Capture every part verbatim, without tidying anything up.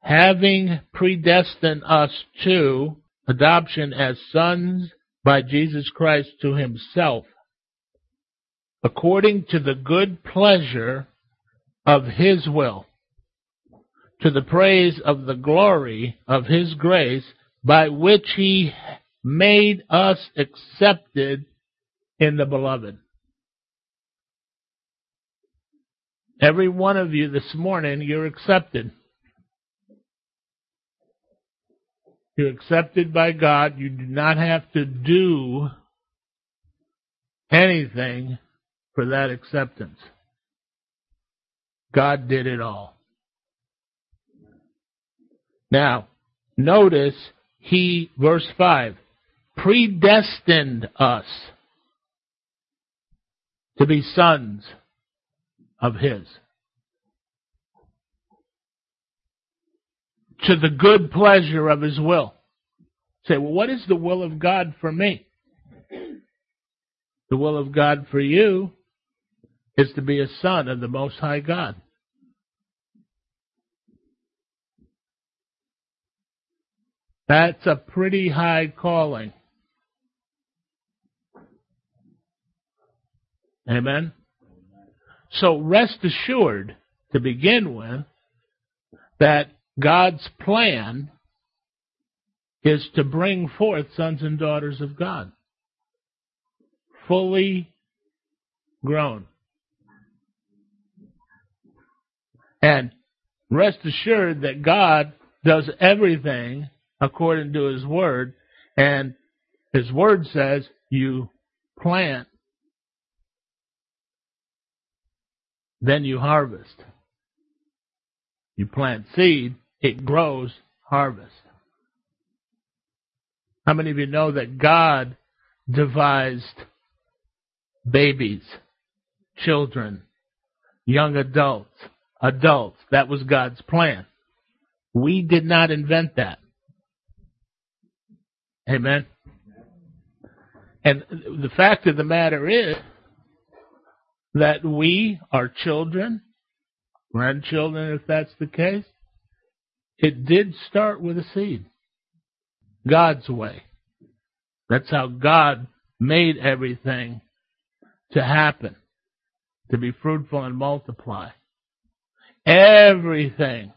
having predestined us to adoption as sons by Jesus Christ to himself, according to the good pleasure of his will, to the praise of the glory of his grace, by which he made us accepted in the beloved. Every one of you this morning, you're accepted. You're accepted by God. You do not have to do anything for that acceptance. God did it all. Now, notice he, verse five, predestined us to be sons of his, to the good pleasure of his will. Say, well, what is the will of God for me? The will of God for you is to be a son of the Most High God. That's a pretty high calling. Amen? So rest assured, to begin with, that God's plan is to bring forth sons and daughters of God, fully grown. And rest assured that God does everything according to his word, and his word says you plant, then you harvest. You plant seed, it grows, harvest. How many of you know that God devised babies, children, young adults, adults? That was God's plan. We did not invent that. Amen? And the fact of the matter is that we, our children, grandchildren, if that's the case, it did start with a seed. God's way. That's how God made everything to happen, to be fruitful and multiply. Everything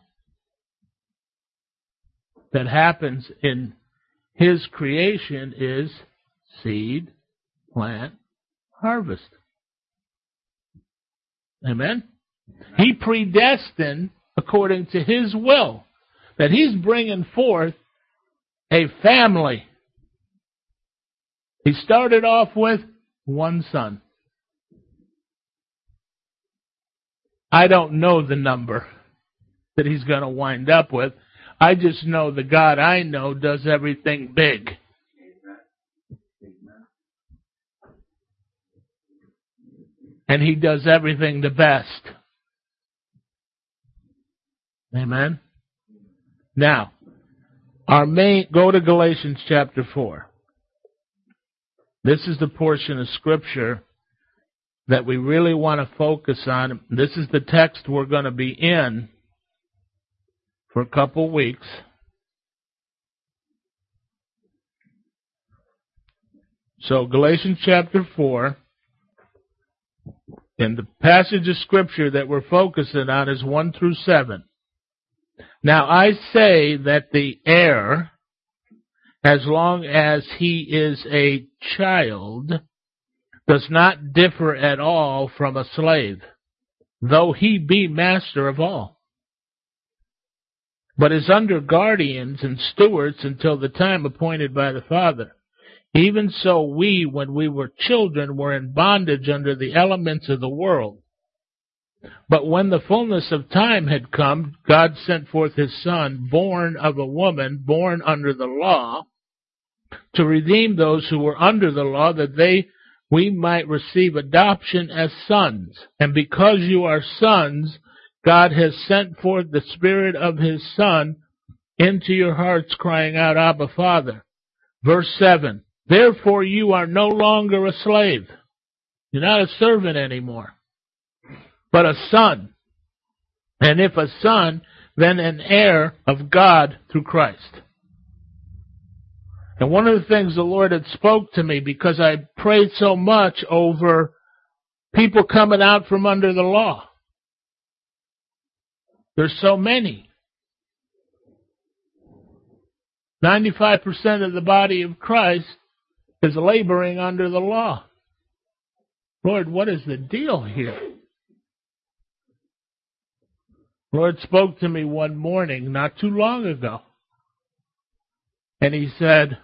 that happens in his creation is seed, plant, harvest. Amen? He predestined according to his will that he's bringing forth a family. He started off with one son. I don't know the number that he's going to wind up with. I just know the God I know does everything big. And he does everything the best. Amen? Now, our main, go to Galatians chapter four. This is the portion of Scripture that we really want to focus on. This is the text we're going to be in for a couple weeks. So Galatians chapter four, and the passage of Scripture that we're focusing on is one through seven. Now I say that the heir, as long as he is a child, does not differ at all from a slave, though he be master of all, but is under guardians and stewards until the time appointed by the Father. Even so we, when we were children, were in bondage under the elements of the world. But when the fullness of time had come, God sent forth his Son, born of a woman, born under the law, to redeem those who were under the law, that they we might receive adoption as sons. And because you are sons, God has sent forth the Spirit of his Son into your hearts, crying out, Abba, Father. Verse seven, therefore you are no longer a slave. You're not a servant anymore, but a son. And if a son, then an heir of God through Christ. And one of the things the Lord had spoke to me, because I prayed so much over people coming out from under the law. There's so many. ninety-five percent of the body of Christ is laboring under the law. Lord, what is the deal here? The Lord spoke to me one morning, not too long ago. And He said,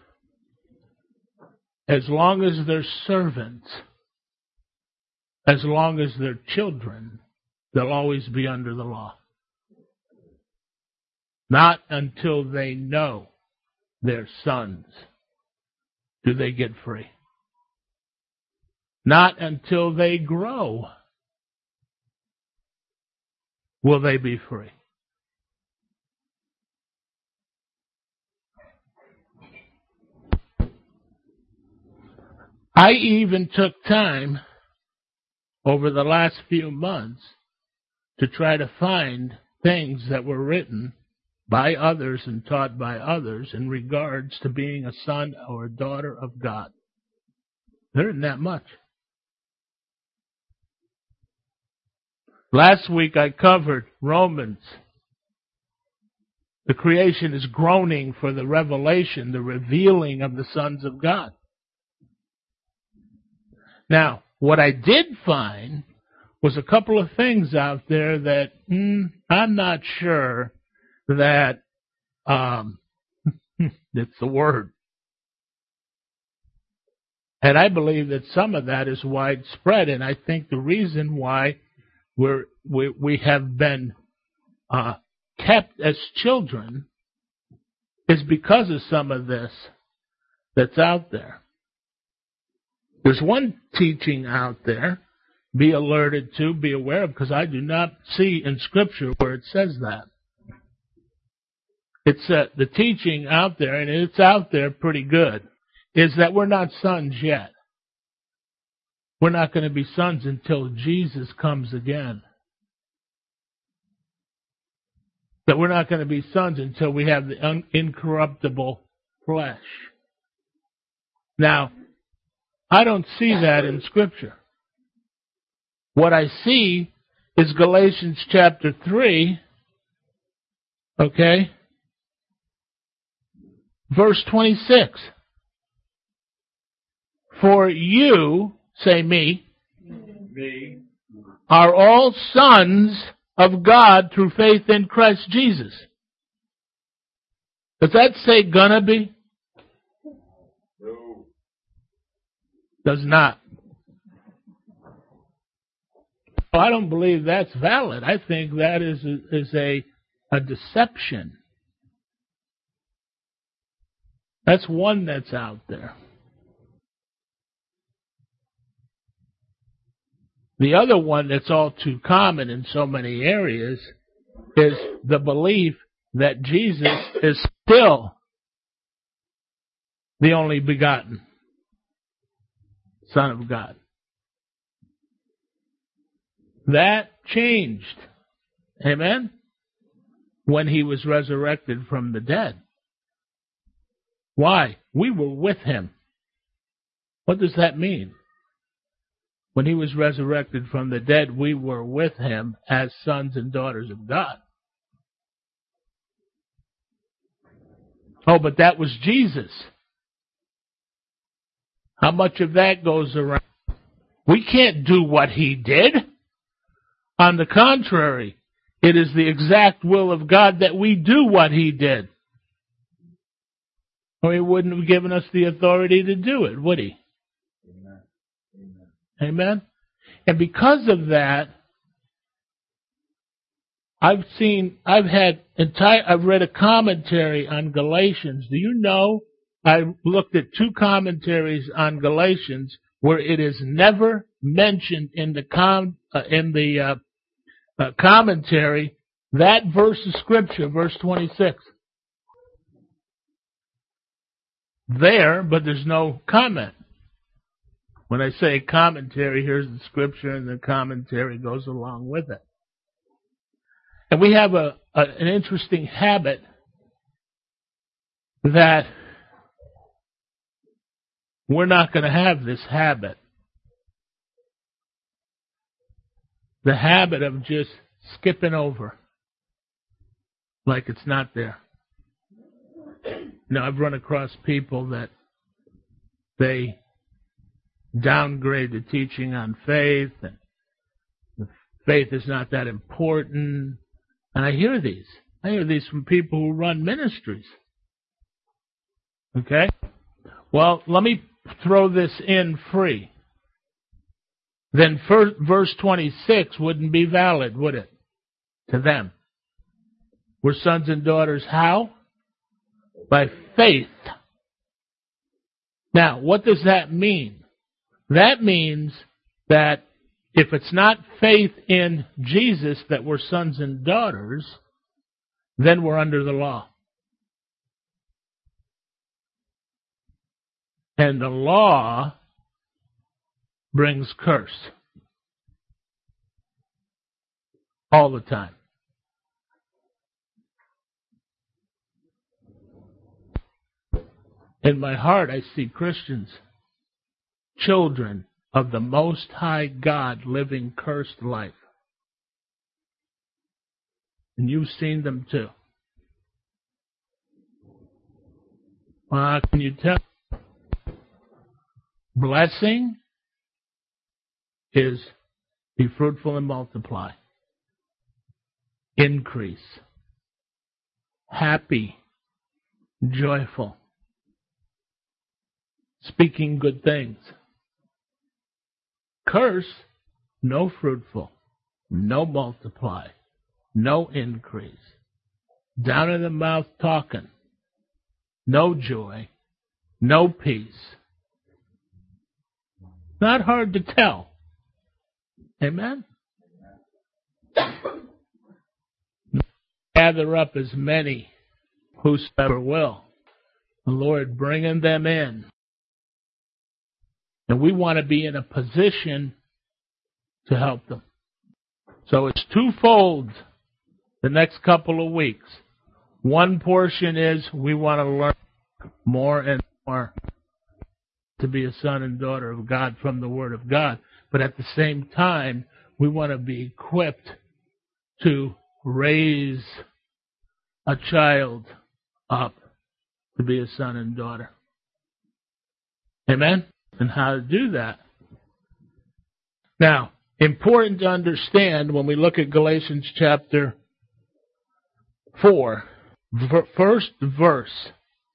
as long as they're servants, as long as they're children, they'll always be under the law. Not until they know they're sons do they get free. Not until they grow will they be free. I even took time over the last few months to try to find things that were written by others and taught by others in regards to being a son or a daughter of God. There isn't that much. Last week I covered Romans. The creation is groaning for the revelation, the revealing of the sons of God. Now, what I did find was a couple of things out there that mm, I'm not sure that um, it's the word. And I believe that some of that is widespread, and I think the reason why we're, we we have been uh, kept as children is because of some of this that's out there. There's one teaching out there, be alerted to, be aware of, because I do not see in Scripture where it says that. It's uh, the teaching out there, and it's out there pretty good, is that we're not sons yet. We're not going to be sons until Jesus comes again. That we're not going to be sons until we have the un- incorruptible flesh. Now, I don't see that in Scripture. What I see is Galatians chapter three, okay, verse twenty-six. For you, say me, me, are all sons of God through faith in Christ Jesus. Does that say gonna be? no, Does not. Well, I don't believe that's valid. I think that is a, is a, a deception. That's one that's out there. The other one that's all too common in so many areas is the belief that Jesus is still the only begotten Son of God. That changed, amen, when He was resurrected from the dead. Why? We were with Him. What does that mean? When He was resurrected from the dead, we were with Him as sons and daughters of God. Oh, but that was Jesus. How much of that goes around? We can't do what He did. On the contrary, it is the exact will of God that we do what He did. Or He wouldn't have given us the authority to do it, would He? Amen. Amen. Amen? And because of that, I've seen, I've had entire, I've read a commentary on Galatians. Do you know, I looked at two commentaries on Galatians where it is never mentioned in the com, uh, in the uh, uh, commentary, that verse of Scripture, verse twenty-six. There, but there's no comment. When I say commentary, here's the Scripture, and the commentary goes along with it. And we have a, a, an interesting habit that we're not going to have this habit. The habit of just skipping over like it's not there. Now, I've run across people that they downgrade the teaching on faith, and the faith is not that important. And I hear these. I hear these from people who run ministries. Okay? Well, let me throw this in free. Then first, verse twenty-six wouldn't be valid, would it? To them. We're sons and daughters how? By faith. Now, what does that mean? That means that if it's not faith in Jesus that we're sons and daughters, then we're under the law. And the law brings curse. All the time. In my heart, I see Christians, children of the Most High God, living cursed life. And you've seen them too. Well, how can you tell? Blessing is be fruitful and multiply. Increase. Happy. Joyful. Speaking good things. Curse, no fruitful, no multiply, no increase. Down in the mouth talking, no joy, no peace. Not hard to tell. Amen? Gather up as many whosoever will. The Lord bringing them in. And we want to be in a position to help them. So it's twofold the next couple of weeks. One portion is we want to learn more and more to be a son and daughter of God from the Word of God. But at the same time, we want to be equipped to raise a child up to be a son and daughter. Amen? And how to do that. Now, important to understand when we look at Galatians chapter four, v- first verse.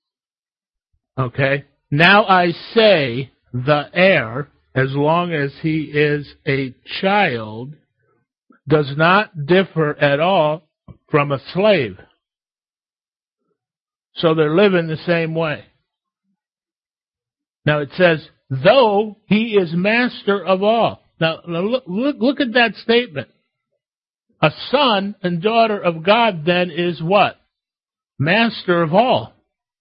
Okay? Now I say the heir, as long as he is a child, does not differ at all from a slave. So they're living the same way. Now it says, though he is master of all. Now look, look, look at that statement. A son and daughter of God then is what? Master of all.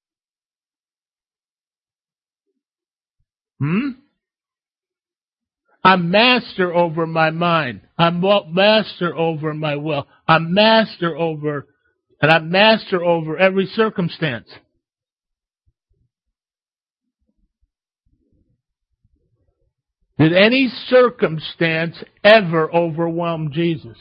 Hmm? I'm master over my mind. I'm master over my will. I'm master over, and I'm master over every circumstance. Did any circumstance ever overwhelm Jesus?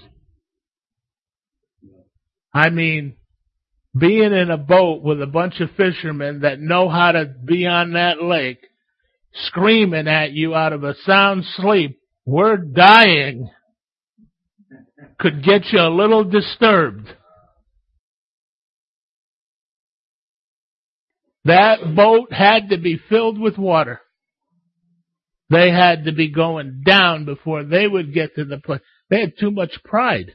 I mean, being in a boat with a bunch of fishermen that know how to be on that lake, screaming at you out of a sound sleep, we're dying, could get you a little disturbed. That boat had to be filled with water. They had to be going down before they would get to the place. They had too much pride.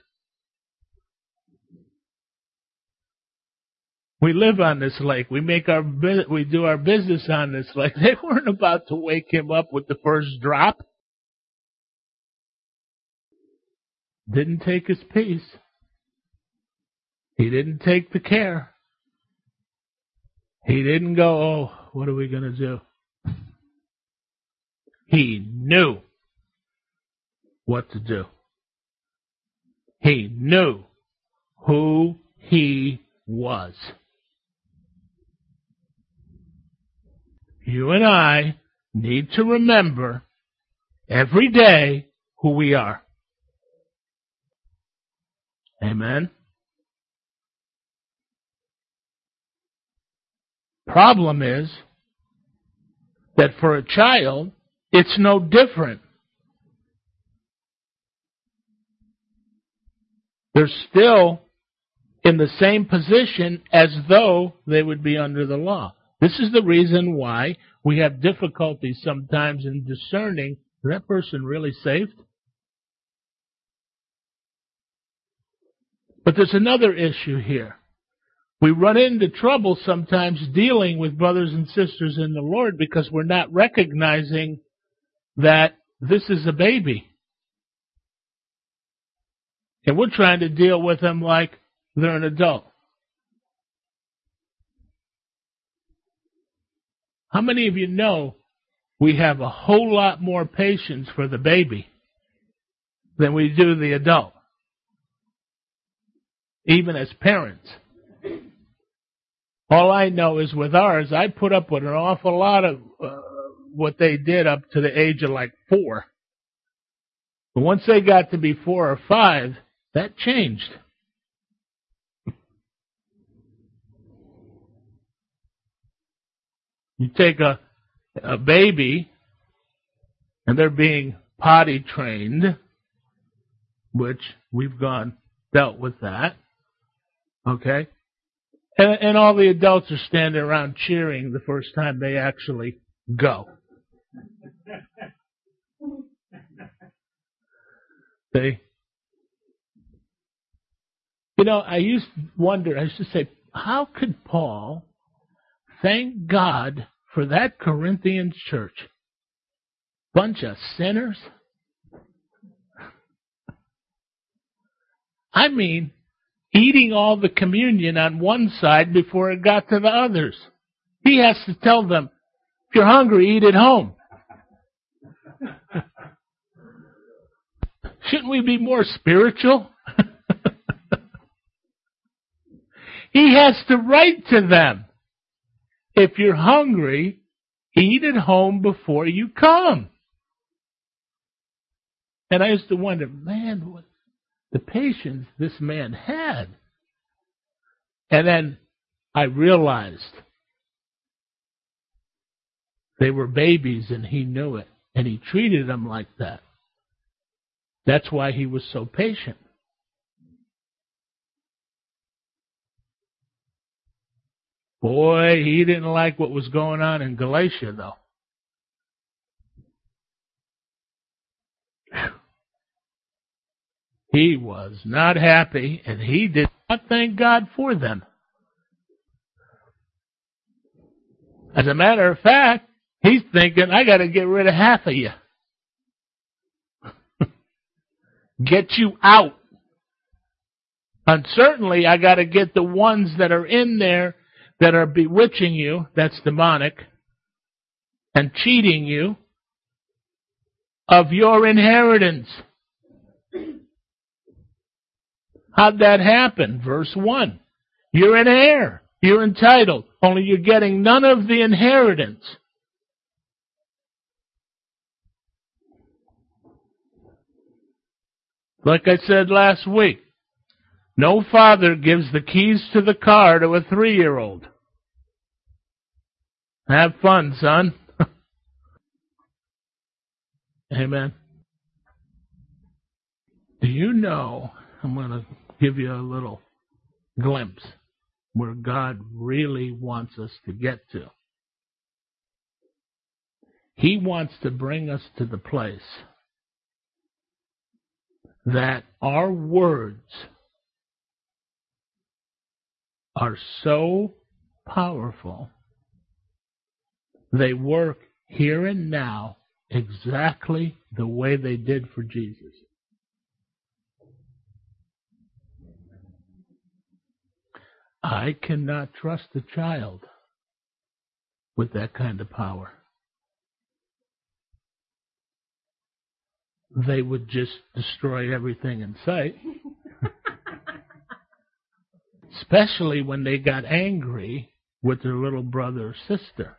We live on this lake. We make our we do our business on this lake. They weren't about to wake him up with the first drop. Didn't take his peace. He didn't take the care. He didn't go, oh, what are we going to do? He knew what to do. He knew who he was. You and I need to remember every day who we are. Amen. Problem is that for a child, it's no different. They're still in the same position as though they would be under the law. This is the reason why we have difficulty sometimes in discerning, is that person really saved? But there's another issue here. We run into trouble sometimes dealing with brothers and sisters in the Lord because we're not recognizing that this is a baby. And we're trying to deal with them like they're an adult. How many of you know we have a whole lot more patience for the baby than we do the adult? Even as parents. All I know is with ours, I put up with an awful lot of uh, what they did up to the age of like four. But once they got to be four or five, that changed. You take a, a baby, and they're being potty trained, which we've gone, dealt with that. Okay? And, and all the adults are standing around cheering the first time they actually go. They, you know, I used to wonder, I used to say, how could Paul thank God for that Corinthians church? Bunch of sinners. I mean, eating all the communion on one side before it got to the others. He has to tell them, if you're hungry, eat at home. Shouldn't we be more spiritual? He has to write to them, if you're hungry, eat at home before you come. And I used to wonder, man, what the patience this man had. And then I realized they were babies and he knew it. And he treated them like that. That's why he was so patient. Boy, he didn't like what was going on in Galatia, though. He was not happy, and he did not thank God for them. As a matter of fact, he's thinking, I got to get rid of half of you. Get you out. And certainly, I got to get the ones that are in there that are bewitching you, that's demonic, and cheating you of your inheritance. How'd that happen? Verse one. You're an heir. You're entitled. Only you're getting none of the inheritance. Like I said last week, no father gives the keys to the car to a three-year-old. Have fun, son. Amen. Do you know, I'm going to give you a little glimpse where God really wants us to get to. He wants to bring us to the place that our words are so powerful, they work here and now exactly the way they did for Jesus. I cannot trust a child with that kind of power. They would just destroy everything in sight. especially when they got angry with their little brother or sister.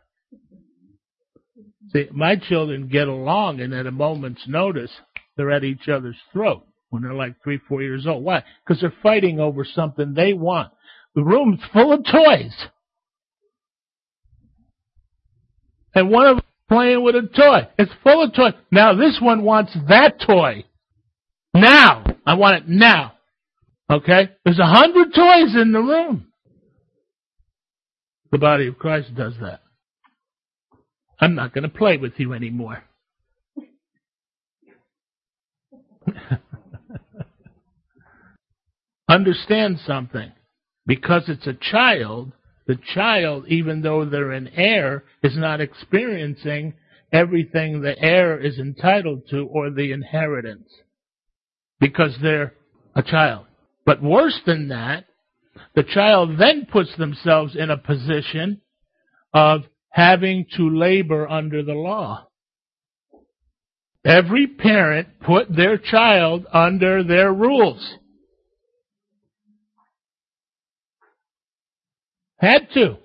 See, my children get along, and at a moment's notice, they're at each other's throat when they're like three, four years old. Why? Because they're fighting over something they want. The room's full of toys. And one of them is playing with a toy. It's full of toys. Now this one wants that toy. Now. I want it now. Okay? There's a hundred toys in the room. The body of Christ does that. I'm not going to play with you anymore. Understand something. Because it's a child, the child, even though they're an heir, is not experiencing everything the heir is entitled to or the inheritance. Because they're a child. But worse than that, the child then puts themselves in a position of having to labor under the law. Every parent put their child under their rules. Had to.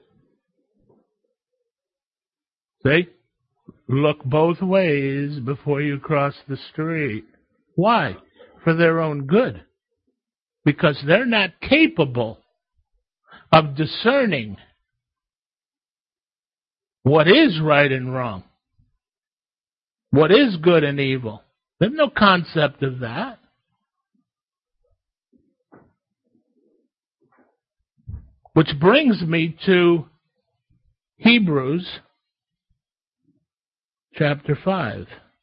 See? Look both ways before you cross the street. Why? For their own good. Because they're not capable of discerning what is right and wrong. What is good and evil. They have no concept of that. Which brings me to Hebrews chapter five.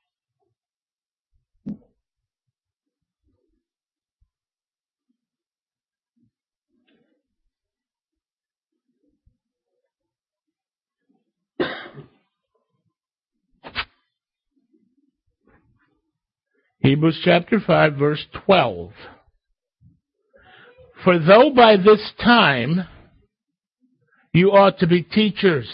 Hebrews chapter five, verse twelve. For though by this time you ought to be teachers,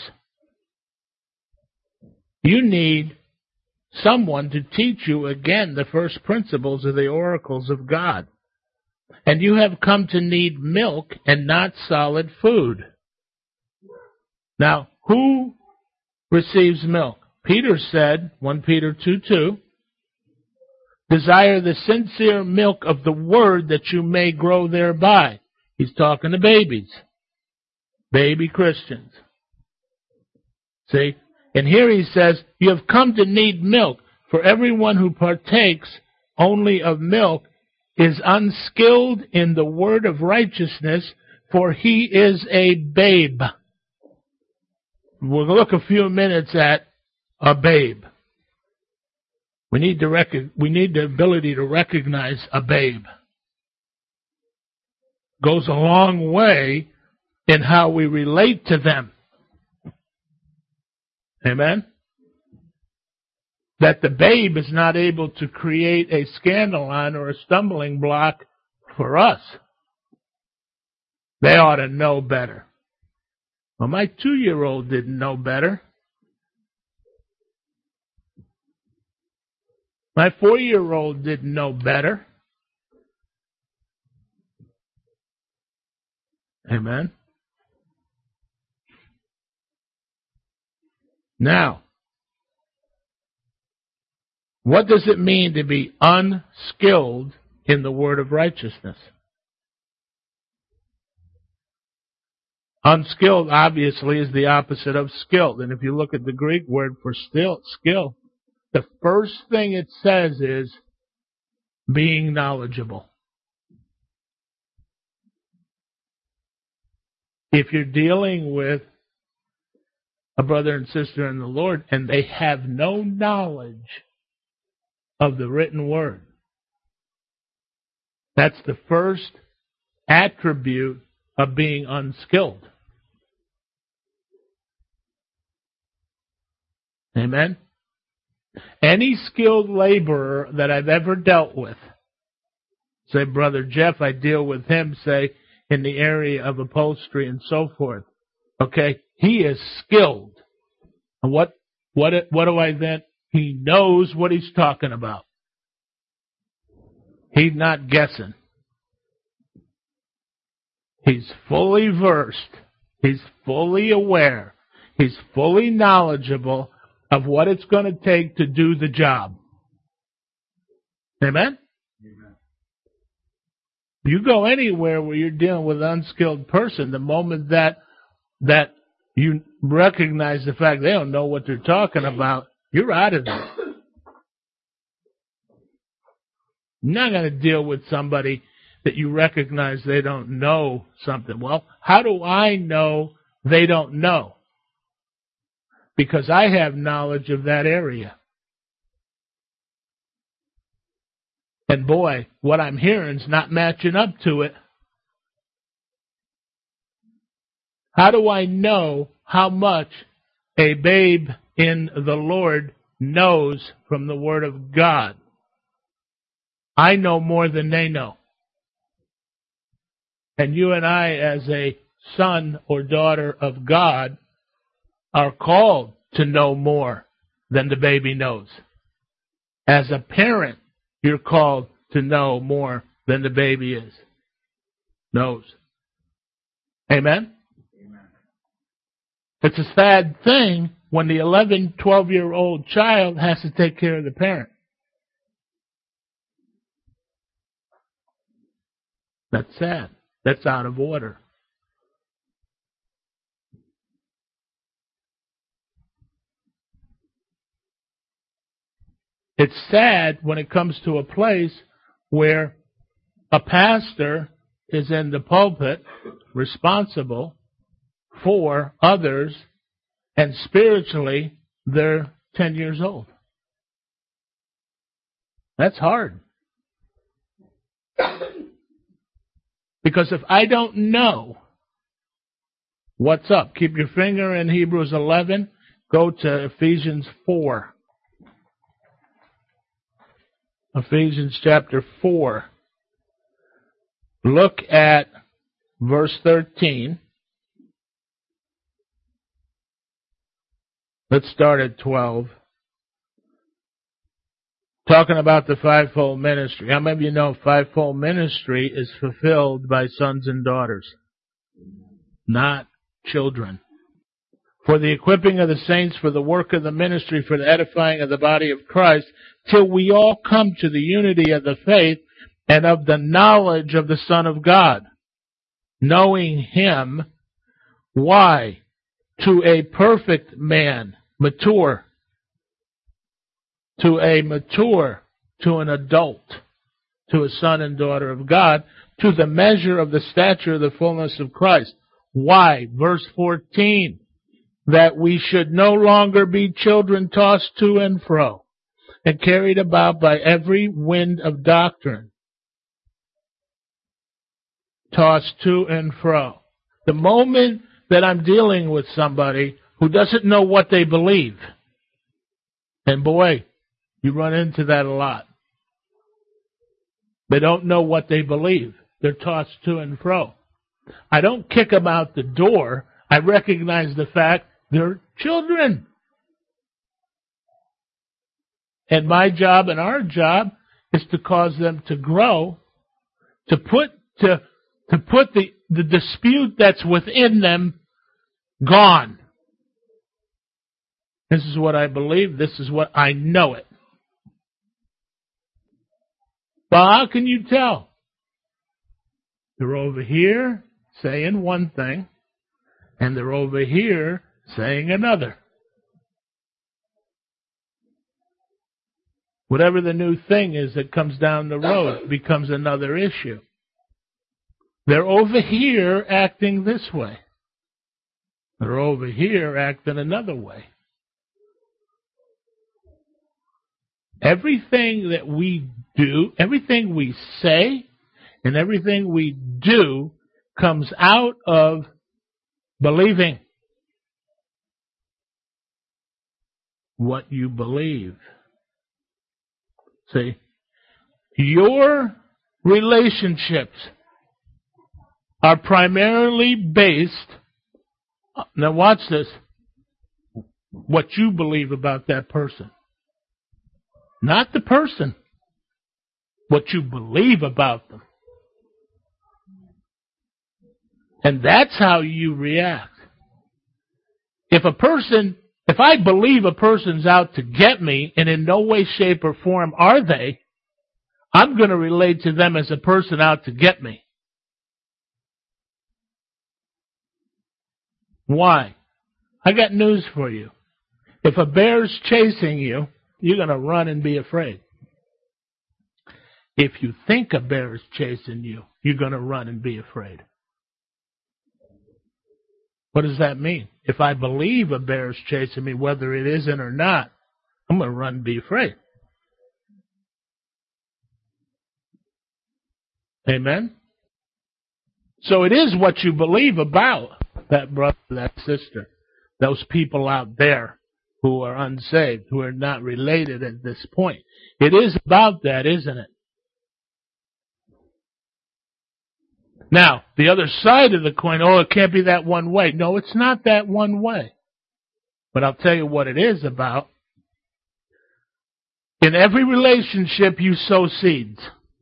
you need someone to teach you again the first principles of the oracles of God. And you have come to need milk and not solid food. Now, who receives milk? Peter said, First Peter two two, desire the sincere milk of the word that you may grow thereby. He's talking to babies. Baby Christians. See? And here he says, you have come to need milk, for everyone who partakes only of milk is unskilled in the word of righteousness, for he is a babe. We'll look a few minutes at a babe. We need to rec- we need the ability to recognize a babe. Goes a long way in how we relate to them. Amen? That the babe is not able to create a scandalon or a stumbling block for us. They ought to know better. Well, my two-year-old didn't know better. My four-year-old didn't know better. Amen. Now, what does it mean to be unskilled in the word of righteousness? Unskilled, obviously, is the opposite of skilled. And if you look at the Greek word for still, skill, the first thing it says is being knowledgeable. If you're dealing with a brother and sister in the Lord and they have no knowledge of the written word, that's the first attribute of being unskilled. Amen? Any skilled laborer that I've ever dealt with, say, Brother Jeff, I deal with him, say, in the area of upholstery and so forth. Okay? He is skilled. And what, what, what do I then? He knows what he's talking about. He's not guessing. He's fully versed. He's fully aware. He's fully knowledgeable of what it's going to take to do the job. Amen? Amen. You go anywhere where you're dealing with an unskilled person, the moment that that you recognize the fact they don't know what they're talking about, you're out of there. You're not going to deal with somebody that you recognize they don't know something. Well, how do I know they don't know? Because I have knowledge of that area. And boy, what I'm hearing is not matching up to it. How do I know how much a babe in the Lord knows from the Word of God? I know more than they know. And you and I, as a son or daughter of God, are called to know more than the baby knows. As a parent, you're called to know more than the baby is, knows. Amen? Amen. It's a sad thing when the eleven, twelve-year-old child has to take care of the parent. That's sad. That's out of order. It's sad when it comes to a place where a pastor is in the pulpit responsible for others, and spiritually they're ten years old. That's hard. Because if I don't know what's up, keep your finger in Hebrews eleven, go to Ephesians four. Ephesians chapter four. Look at verse thirteen. Let's start at twelve. Talking about the fivefold ministry. How many of you know fivefold ministry is fulfilled by sons and daughters, not children? For the equipping of the saints, for the work of the ministry, for the edifying of the body of Christ, till we all come to the unity of the faith and of the knowledge of the Son of God, knowing Him. Why? To a perfect man, mature. To a mature, to an adult, to a son and daughter of God, to the measure of the stature of the fullness of Christ. Why? Verse fourteen. That we should no longer be children tossed to and fro and carried about by every wind of doctrine. Tossed to and fro. The moment that I'm dealing with somebody who doesn't know what they believe, and boy, you run into that a lot. They don't know what they believe. They're tossed to and fro. I don't kick them out the door. I recognize the fact they're children. And my job and our job is to cause them to grow, to put to to put the, the dispute that's within them gone. This is what I believe. This is what I know it. Well, how can you tell? They're over here saying one thing, and they're over here saying another. Whatever the new thing is that comes down the road becomes another issue. They're over here acting this way. They're over here acting another way. Everything that we do, everything we say, and everything we do comes out of believing what you believe. See, your relationships are primarily based, now watch this, what you believe about that person. Not the person, what you believe about them. And that's how you react. If a person, if I believe a person's out to get me, and in no way, shape, or form are they, I'm going to relate to them as a person out to get me. Why? I got news for you. If a bear's chasing you, you're going to run and be afraid. If you think a bear is chasing you, you're going to run and be afraid. What does that mean? If I believe a bear is chasing me, whether it isn't or not, I'm going to run and be afraid. Amen? So it is what you believe about that brother, that sister, those people out there who are unsaved, who are not related at this point. It is about that, isn't it? Now, the other side of the coin, oh, it can't be that one way. No, it's not that one way. But I'll tell you what it is about. In every relationship, you sow seeds.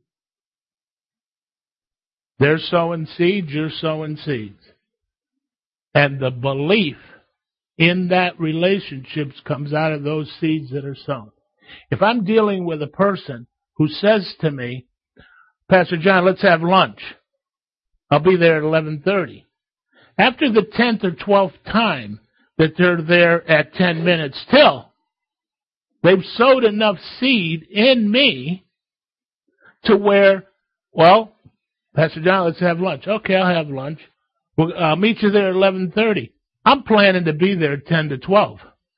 They're sowing seeds, you're sowing seeds. And the belief in that relationship comes out of those seeds that are sown. If I'm dealing with a person who says to me, Pastor John, let's have lunch. I'll be there at eleven thirty. After the tenth or twelfth time that they're there at ten minutes till, they've sowed enough seed in me to where, well, Pastor John, let's have lunch. Okay, I'll have lunch. Well, I'll meet you there at eleven thirty. I'm planning to be there at ten to twelve.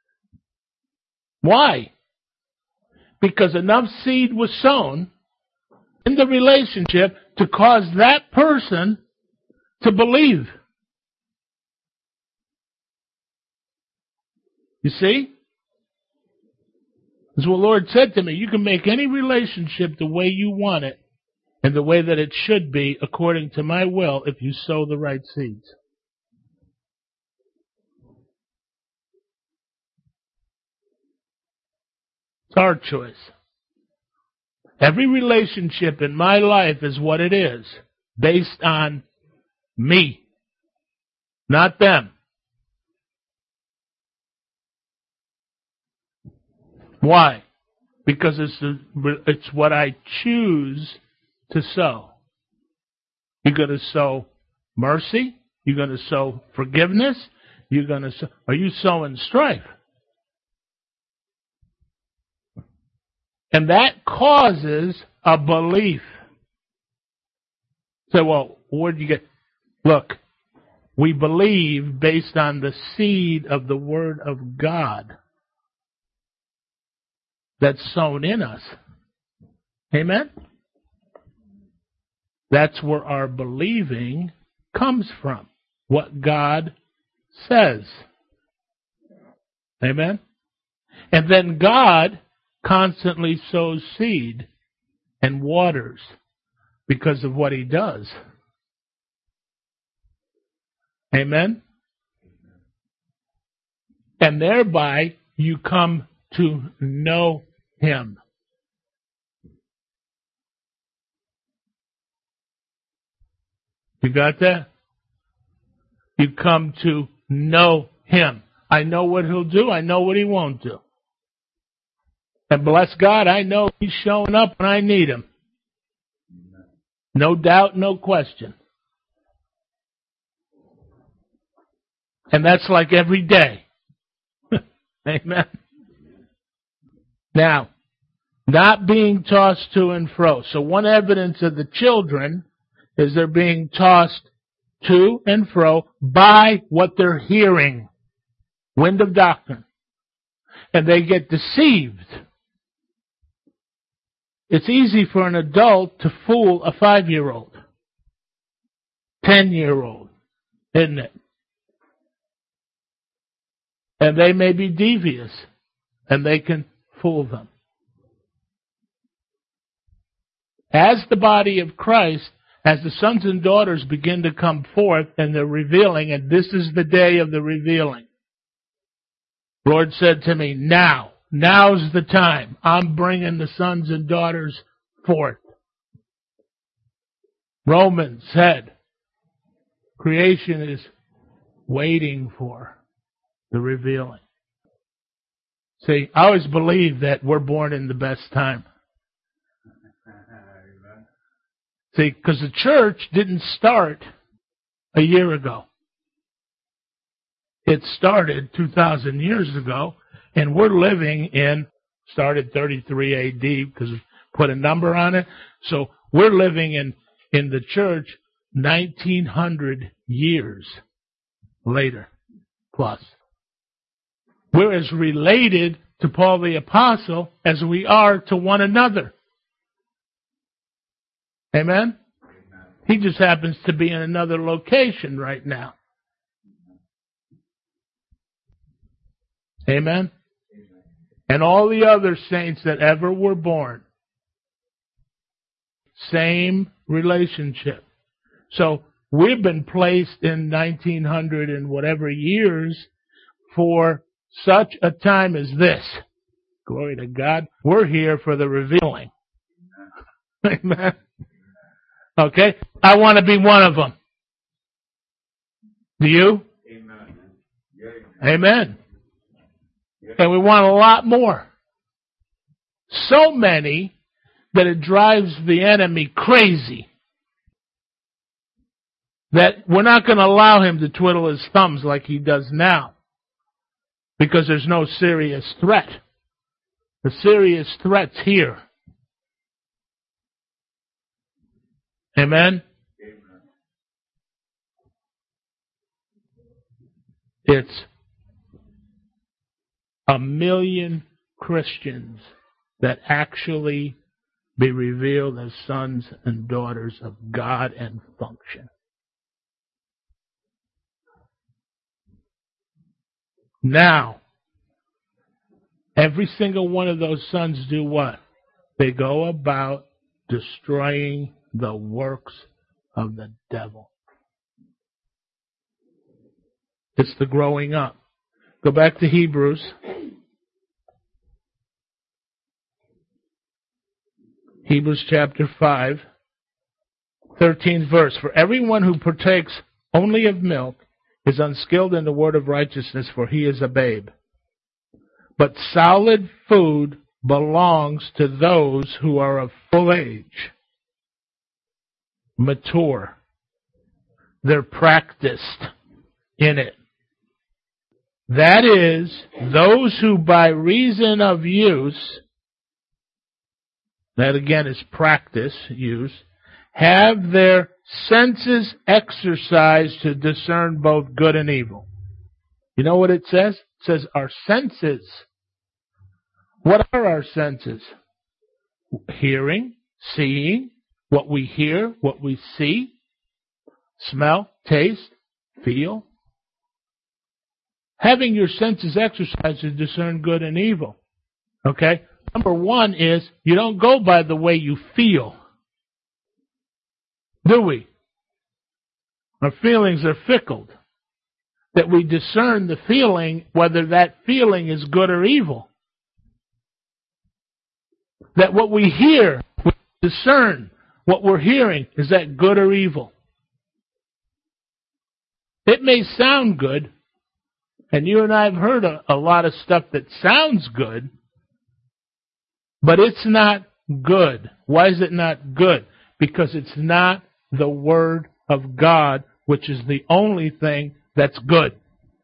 Why? Because enough seed was sown in the relationship to cause that person to believe. You see? As the Lord said to me, you can make any relationship the way you want it and the way that it should be according to my will if you sow the right seeds. It's our choice. Every relationship in my life is what it is, based on me, not them. Why? Because it's the, it's what I choose to sow. You're going to sow mercy. You're going to sow forgiveness. You're going to sow. Are you sowing strife? And that causes a belief. So, well, where did you get? Look, we believe based on the seed of the Word of God that's sown in us. Amen? That's where our believing comes from. What God says. Amen? And then God constantly sows seed and waters because of what He does. Amen? And thereby you come to know Him. You got that? You come to know Him. I know what He'll do. I know what He won't do. And bless God, I know He's showing up when I need Him. No doubt, no question. And that's like every day. Amen. Now, not being tossed to and fro. So one evidence of the children is they're being tossed to and fro by what they're hearing. Wind of doctrine. And they get deceived. It's easy for an adult to fool a five-year-old, ten-year-old, isn't it? And they may be devious, and they can fool them. As the body of Christ, as the sons and daughters begin to come forth and they're revealing, and this is the day of the revealing. The Lord said to me, now. Now's the time. I'm bringing the sons and daughters forth. Romans said, Creation is waiting for the revealing. See, I always believe that we're born in the best time. See, because the church didn't start a year ago. It started two thousand years ago, and we're living in, started thirty-three A D, because we put a number on it. So we're living in, in the church nineteen hundred years later, plus. We're as related to Paul the Apostle as we are to one another. Amen? He just happens to be in another location right now. Amen? And all the other saints that ever were born, same relationship. So we've been placed in nineteen hundred and whatever years for such a time as this. Glory to God. We're here for the revealing. Amen. Okay? I want to be one of them. Do you? Amen. Amen. And we want a lot more. So many that it drives the enemy crazy. That we're not going to allow him to twiddle his thumbs like he does now. Because there's no serious threat. The serious threat's here. Amen? Amen. It's a million Christians that actually be revealed as sons and daughters of God and function. Now, every single one of those sons do what? They go about destroying the works of the devil. It's the growing up. Go back to Hebrews. Hebrews chapter five, thirteenth verse. For everyone who partakes only of milk is unskilled in the word of righteousness, for he is a babe. But solid food belongs to those who are of full age, mature. They're practiced in it. That is, those who by reason of use, that again is practice, use, have their senses exercised to discern both good and evil. You know what it says? It says our senses. What are our senses? Hearing, seeing, what we hear, what we see, smell, taste, feel. Having your senses exercised to discern good and evil. Okay? Number one is you don't go by the way you feel. Do we? Our feelings are fickle. That we discern the feeling, whether that feeling is good or evil. That what we hear, we discern what we're hearing, is that good or evil? It may sound good, and you and I have heard a, a lot of stuff that sounds good, but it's not good. Why is it not good? Because it's not the Word of God, which is the only thing that's good.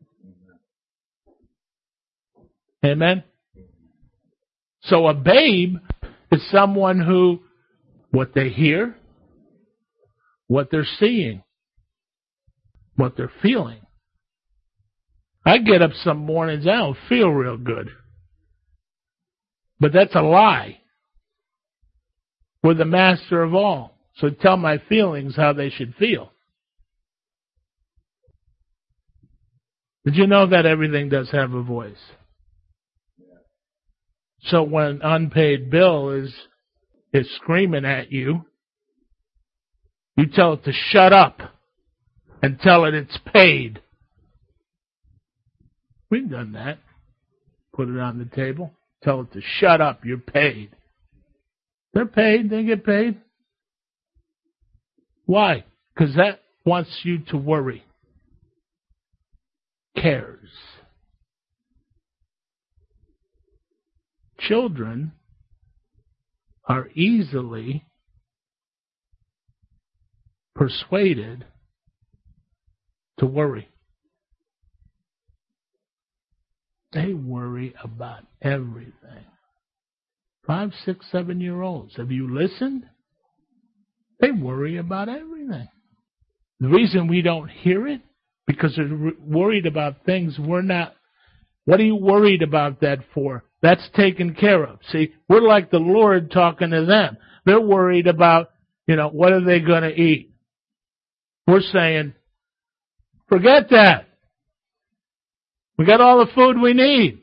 Amen? So a babe is someone who, what they hear, what they're seeing, what they're feeling. I get up some mornings, I don't feel real good. But that's a lie. We're the master of all. So tell my feelings how they should feel. Did you know that everything does have a voice? So when unpaid bill is is screaming at you, you tell it to shut up and tell it it's paid. We've done that. Put it on the table. Tell it to shut up, you're paid. They're paid, they get paid. Why? Because that wants you to worry? Cares. Children are easily persuaded to worry. They worry about everything. Five, six, seven-year-olds. Have you listened? They worry about everything. The reason we don't hear it, because they're worried about things we're not. What are you worried about that for? That's taken care of. See, we're like the Lord talking to them. They're worried about, you know, what are they going to eat? We're saying, forget that. We got all the food we need.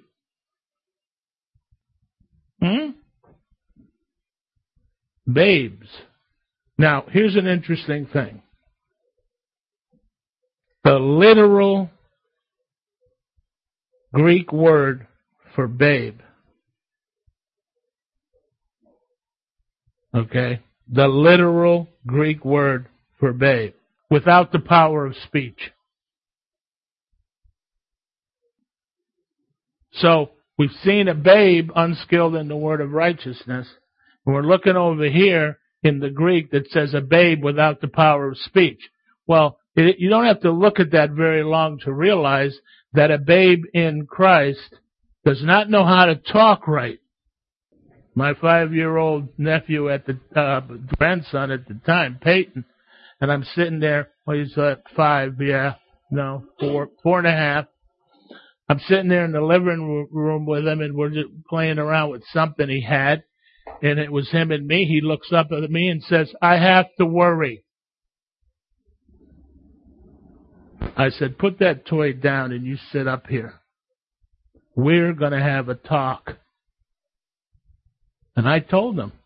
Hmm? Babes. Now, here's an interesting thing. The literal Greek word for babe, okay, the literal Greek word for babe, without the power of speech. So, we've seen a babe unskilled in the word of righteousness, and we're looking over here in the Greek that says a babe without the power of speech. Well, it, you don't have to look at that very long to realize that a babe in Christ does not know how to talk right. My five-year-old nephew at the uh, grandson at the time, Peyton, and I'm sitting there. Well, he's at five, yeah, no, four, four and a half. I'm sitting there in the living room with him, and we're just playing around with something he had, and it was him and me. He looks up at me and says, "I have to worry." I said, "Put that toy down and you sit up here. We're going to have a talk." And I told him,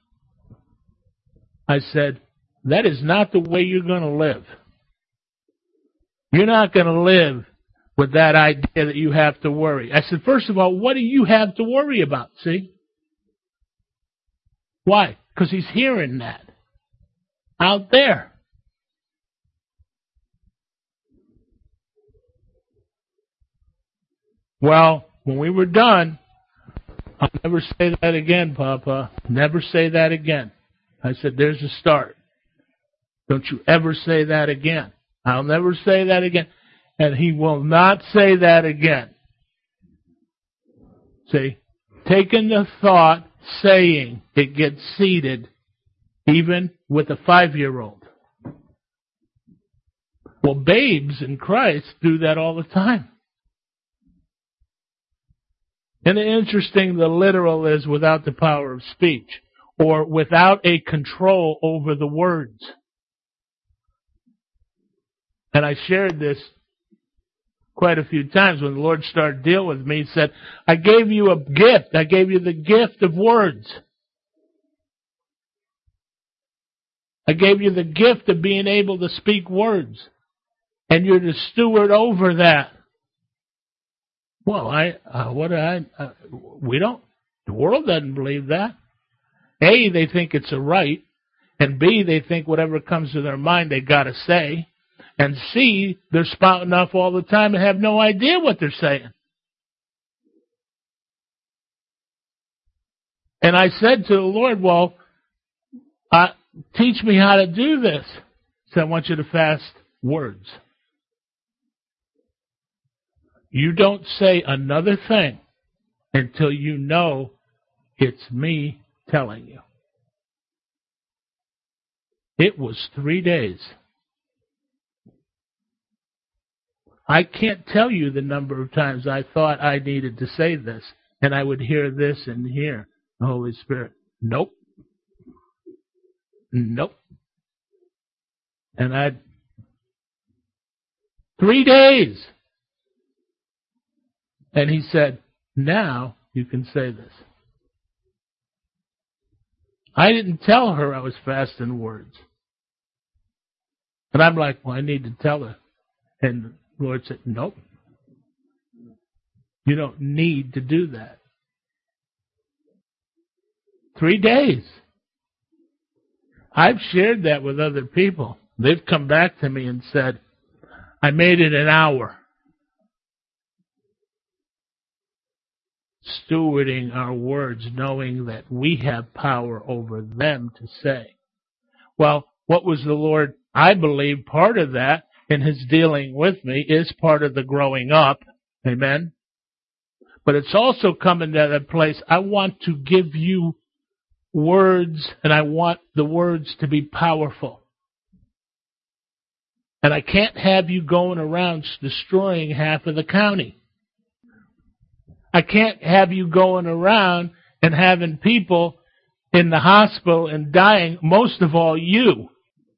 I said, that is not the way you're going to live. You're not going to live with that idea that you have to worry. I said, first of all, what do you have to worry about? See? Why? Because he's hearing that out there. Well, when we were done, I'll never say that again, Papa. Never say that again. I said, there's a start. Don't you ever say that again. I'll never say that again. And he will not say that again. See, taking the thought, saying, it gets seated, even with a five-year-old. Well, babes in Christ do that all the time. And interesting, the literal is without the power of speech, or without a control over the words. And I shared this quite a few times when the Lord started dealing with me. He said, I gave you a gift. I gave you the gift of words. I gave you the gift of being able to speak words. And you're to steward over that. Well, I, uh, what I, uh, we don't, the world doesn't believe that. A, they think it's a right, and B, they think whatever comes to their mind they gotta say, and C, they're spouting off all the time and have no idea what they're saying. And I said to the Lord, well, uh, teach me how to do this. So I want you to fast words. You don't say another thing until you know it's me telling you. It was three days. I can't tell you the number of times I thought I needed to say this, and I would hear this and hear the Holy Spirit. Nope. Nope. And I'd... Three days. And he said, now you can say this. I didn't tell her I was fasting words. And I'm like, well, I need to tell her. And the Lord said, nope. You don't need to do that. Three days. I've shared that with other people. They've come back to me and said, I made it an hour. Stewarding our words, knowing that we have power over them to say. Well, what was the Lord? I believe part of that in His dealing with me is part of the growing up. Amen? But it's also coming to that place, I want to give you words, and I want the words to be powerful. And I can't have you going around destroying half of the county. I can't have you going around and having people in the hospital and dying, most of all you.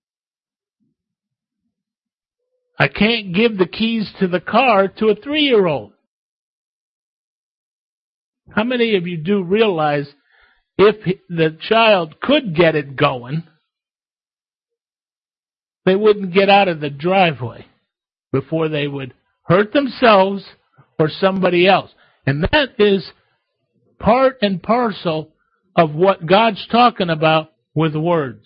I can't give the keys to the car to a three-year-old. How many of you do realize if the child could get it going, they wouldn't get out of the driveway before they would hurt themselves or somebody else? And that is part and parcel of what God's talking about with words.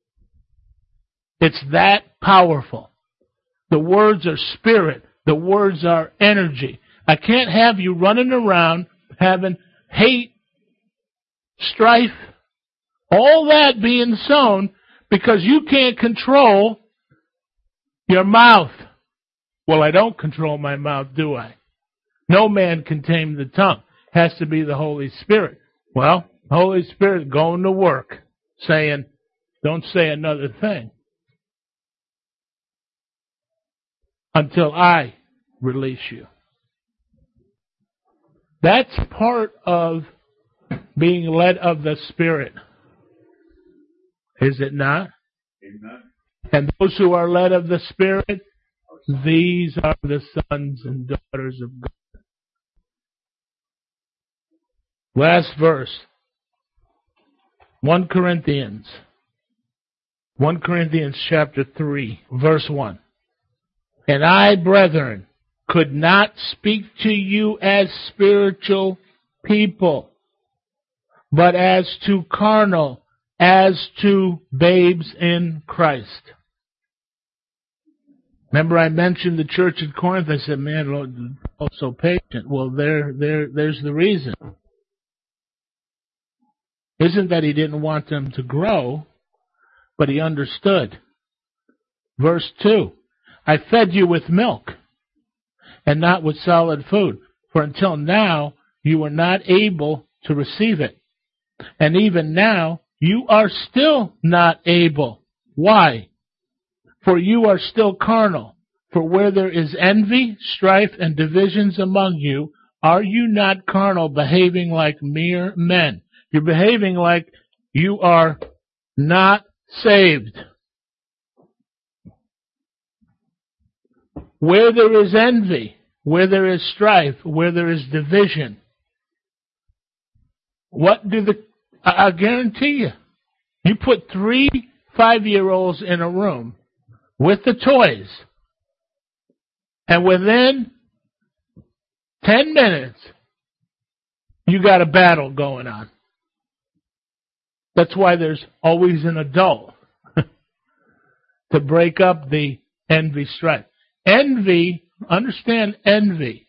It's that powerful. The words are spirit. The words are energy. I can't have you running around having hate, strife, all that being sown because you can't control your mouth. Well, I don't control my mouth, do I? No man can tame the tongue. Has to be the Holy Spirit. Well, the Holy Spirit going to work, saying, don't say another thing until I release you. That's part of being led of the Spirit. Is it not? Amen. And those who are led of the Spirit, these are the sons and daughters of God. Last verse. First Corinthians. First Corinthians chapter three, verse one. And I, brethren, could not speak to you as spiritual people, but as to carnal, as to babes in Christ. Remember I mentioned the church at Corinth. I said, man, Lord, so patient. Well, there, there, there's the reason. Isn't that he didn't want them to grow, but he understood. Verse two, I fed you with milk and not with solid food, for until now you were not able to receive it. And even now you are still not able. Why? For you are still carnal. For where there is envy, strife, and divisions among you, are you not carnal, behaving like mere men? You're behaving like you are not saved. Where there is envy, where there is strife, where there is division, what do the, I, I guarantee you, you put three five-year-olds in a room with the toys, and within ten minutes, you got a battle going on. That's why there's always an adult to break up the envy strife. Envy, understand envy.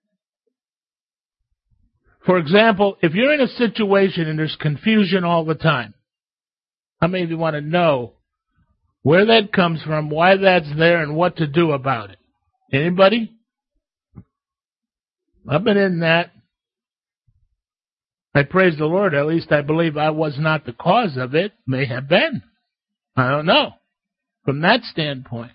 For example, if you're in a situation and there's confusion all the time, how many of you want to know where that comes from, why that's there, and what to do about it? Anybody? I've been in that. I praise the Lord, at least I believe I was not the cause of it. May have been. I don't know. From that standpoint.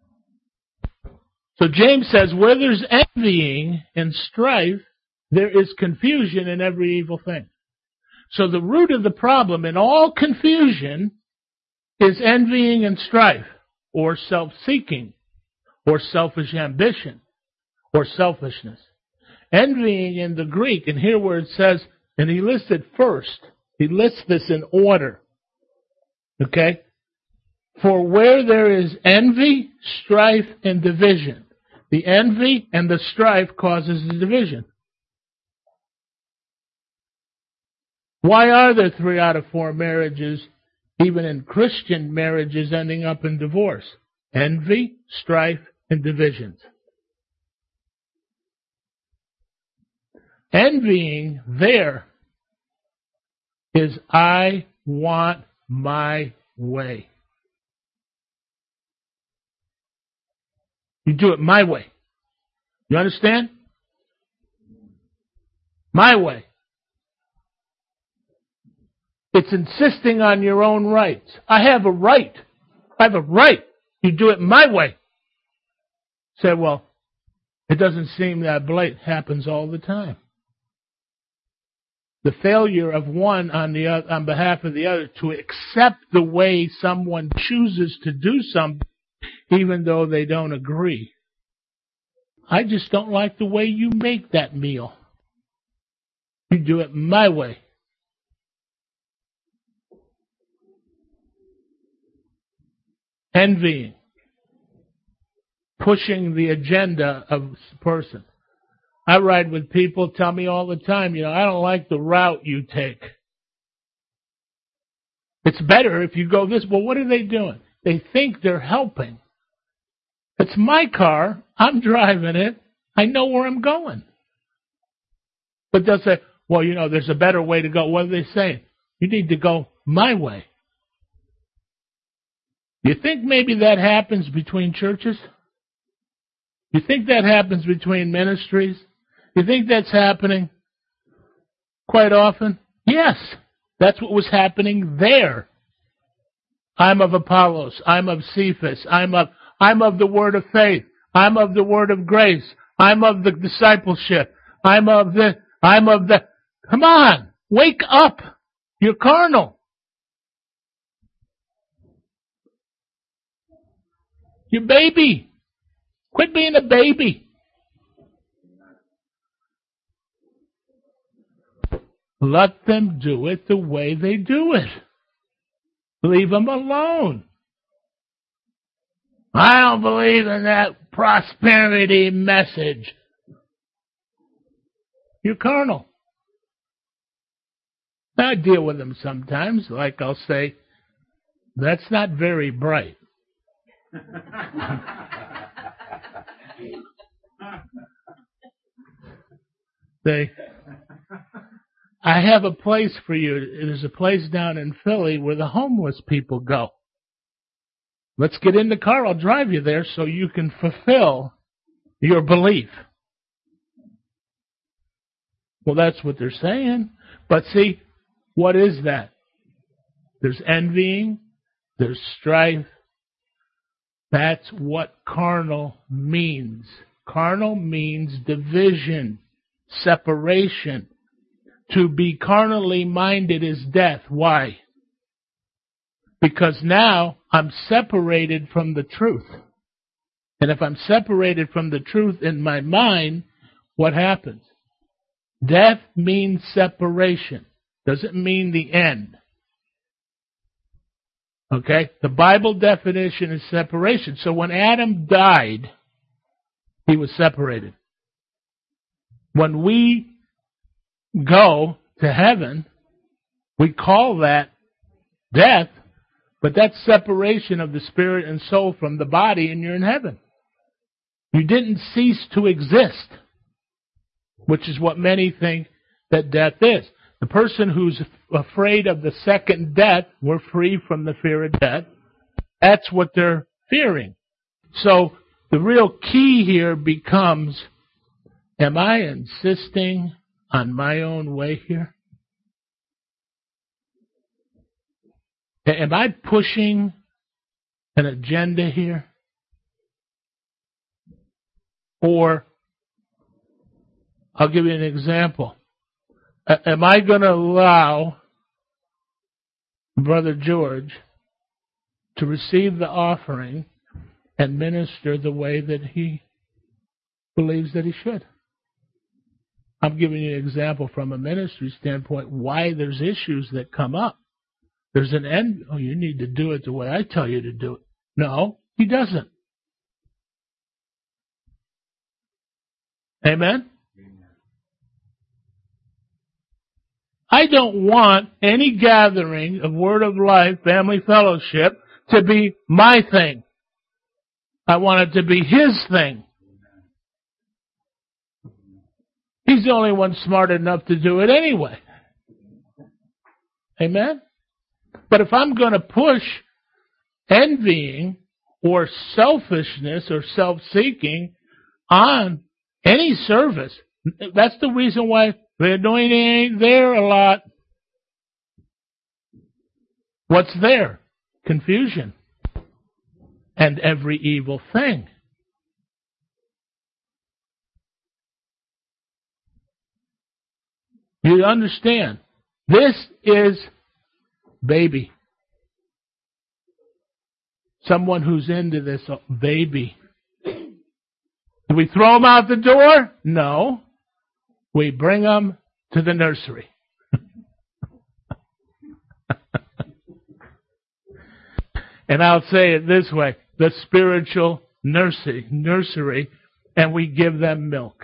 So James says, where there's envying and strife, there is confusion in every evil thing. So the root of the problem in all confusion is envying and strife, or self-seeking, or selfish ambition, or selfishness. Envying in the Greek, and here where it says, and he lists it first. He lists this in order. Okay? For where there is envy, strife, and division. The envy and the strife causes the division. Why are there three out of four marriages even in Christian marriages ending up in divorce. Envy, strife, and divisions. Envying there is I want my way. You do it my way. You understand? My way. It's insisting on your own rights. I have a right. I have a right. You do it my way. Say, well, it doesn't seem that blatant. Happens all the time. The failure of one on the other, on behalf of the other to accept the way someone chooses to do something, even though they don't agree. I just don't like the way you make that meal. You do it my way. Envying. Pushing the agenda of a person. I ride with people, tell me all the time, you know, I don't like the route you take. It's better if you go this. Well, what are they doing? They think they're helping. It's my car. I'm driving it. I know where I'm going. But they'll say, well, you know, there's a better way to go. What are they saying? You need to go my way. You think maybe that happens between churches? You think that happens between ministries? You think that's happening quite often? Yes, that's what was happening there. I'm of Apollos. I'm of Cephas. I'm of I'm of the word of faith. I'm of the word of grace. I'm of the discipleship. I'm of the I'm of the Come on, wake up. You're carnal. You're baby. Quit being a baby. Let them do it the way they do it. Leave them alone. I don't believe in that prosperity message. You're carnal. I deal with them sometimes, like I'll say, that's not very bright. They, I have a place for you. There's a place down in Philly where the homeless people go. Let's get in the car. I'll drive you there so you can fulfill your belief. Well, that's what they're saying. But see, what is that? There's envying. There's strife. That's what carnal means. Carnal means division, separation. To be carnally minded is death. Why? Because now I'm separated from the truth. And if I'm separated from the truth in my mind, what happens? Death means separation. Doesn't mean the end. Okay? The Bible definition is separation. So when Adam died, he was separated. When we go to heaven, we call that death, but that's separation of the spirit and soul from the body, and you're in heaven. You didn't cease to exist, which is what many think that death is. The person who's afraid of the second death, we're free from the fear of death. That's what they're fearing. So the real key here becomes, am I insisting on my own way here? Am I pushing an agenda here? Or, I'll give you an example. Am I going to allow Brother George to receive the offering and minister the way that he believes that he should? I'm giving you an example from a ministry standpoint why there's issues that come up. There's an end. Oh, you need to do it the way I tell you to do it. No, he doesn't. Amen? I don't want any gathering of Word of Life, family fellowship, to be my thing. I want it to be His thing. He's the only one smart enough to do it anyway. Amen? But if I'm going to push envying or selfishness or self-seeking on any service, that's the reason why the anointing ain't there a lot. What's there? Confusion and every evil thing. You understand? This is baby. Someone who's into this baby. Do we throw them out the door? No. We bring them to the nursery. And I'll say it this way, the spiritual nursery, nursery, and we give them milk.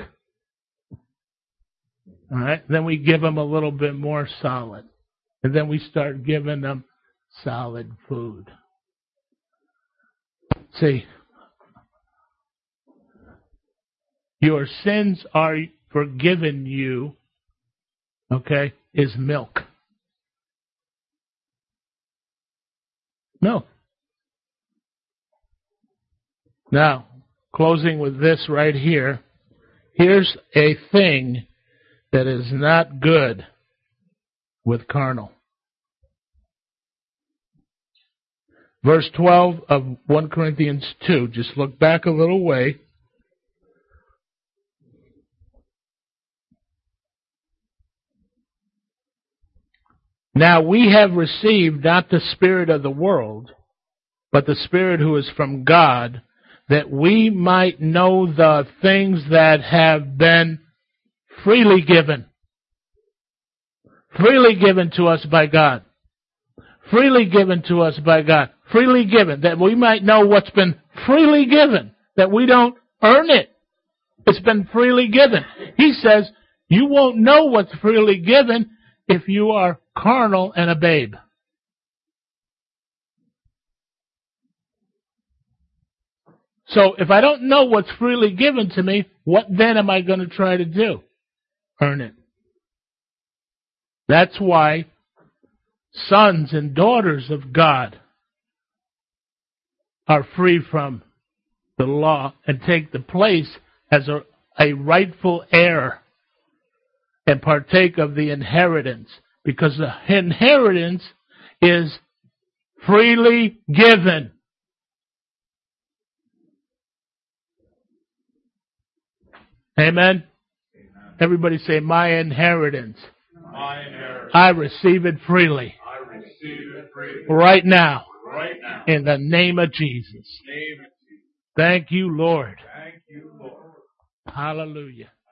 All right? Then we give them a little bit more solid. And then we start giving them solid food. See, your sins are forgiven you, okay, is milk. Milk. Now, closing with this right here. Here's a thing that is not good with carnal. Verse twelve of First Corinthians two. Just look back a little way. Now we have received not the spirit of the world, but the Spirit who is from God, that we might know the things that have been freely given. Freely given to us by God. Freely given to us by God. Freely given, that we might know what's been freely given, that we don't earn it. It's been freely given. He says, you won't know what's freely given if you are carnal and a babe. So if I don't know what's freely given to me, what then am I going to try to do? Earn it. That's why sons and daughters of God are free from the law and take the place as a, a rightful heir and partake of the inheritance, because the inheritance is freely given. Amen? Amen. Everybody say, my inheritance. My inheritance. I receive it freely. I receive it freely. Right now. Right now. In the name of Jesus. Name of Jesus. Thank you, Lord. Thank you, Lord. Hallelujah.